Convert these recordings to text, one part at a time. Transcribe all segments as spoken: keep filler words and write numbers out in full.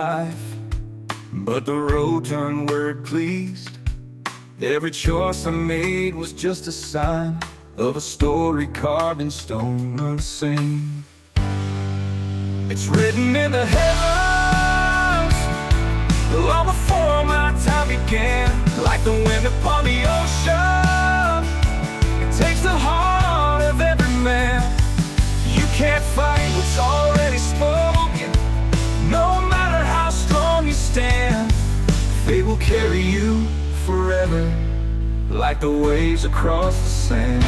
life, but the road turned where it pleased. Every choice I made was just a sign of a story carved in stone unseen. It's written in the heavens, long before my time began. Like the wind upon the ocean, it takes the heart of every man. You can't fight what's already spoken, no matter how strong you stand. Fate will carry you forever, like the waves across the sand.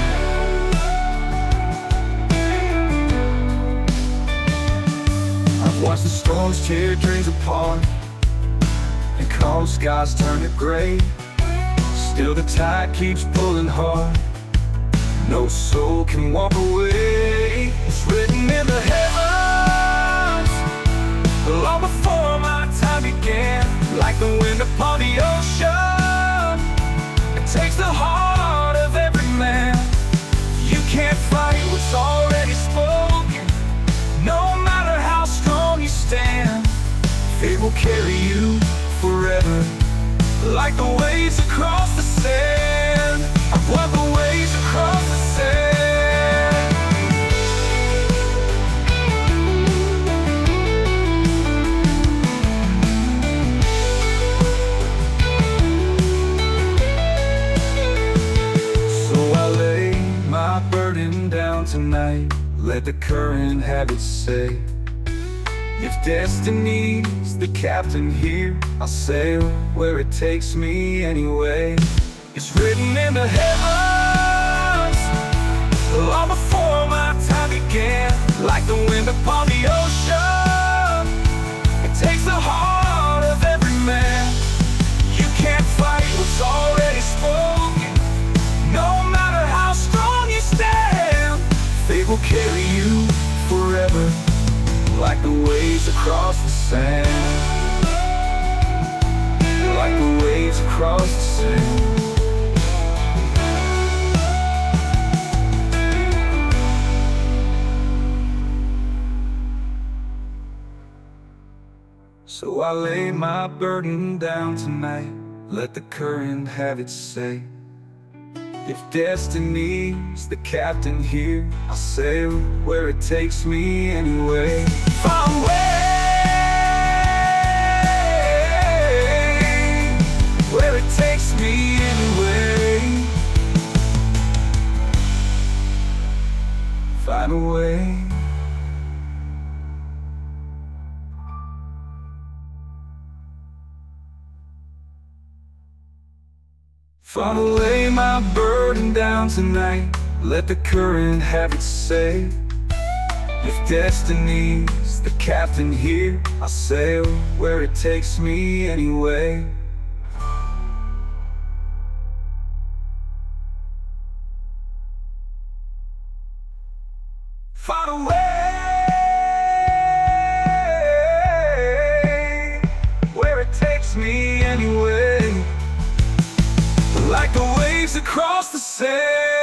I've watched the storms tear dreams apart, and calm skies turn to gray. Still the tide keeps pulling hard, no soul can walk away. It's written in the heavens, long before my time began. Like the wind upon the ocean, it takes the heart of every man. You can't fight what's already spoken, no matter how strong you stand. Fate will carry you forever, like the waves across the sand. I've walked the waves across the sand. So I lay my burden down tonight, let the current have its say. If destiny's the captain here, I'll sail where it takes me anyway. It's written in the heavens, long before my time began. Like the wind upon the ocean, it takes the heart of every man. You can't fight what's already spoken, no matter how strong you stand. Fate will carry you forever, like the waves across the sand. Like the waves across the sand. So I lay my burden down tonight, let the current have its say. If destiny's the captain here, I'll sail where it takes me anyway. Far away, where it takes me anyway. Find a way. Far away, my burden down tonight, let the current have its say. If destiny's the captain here, I'll sail where it takes me anyway. Far away, where it takes me anyway. Like the waves across the sand.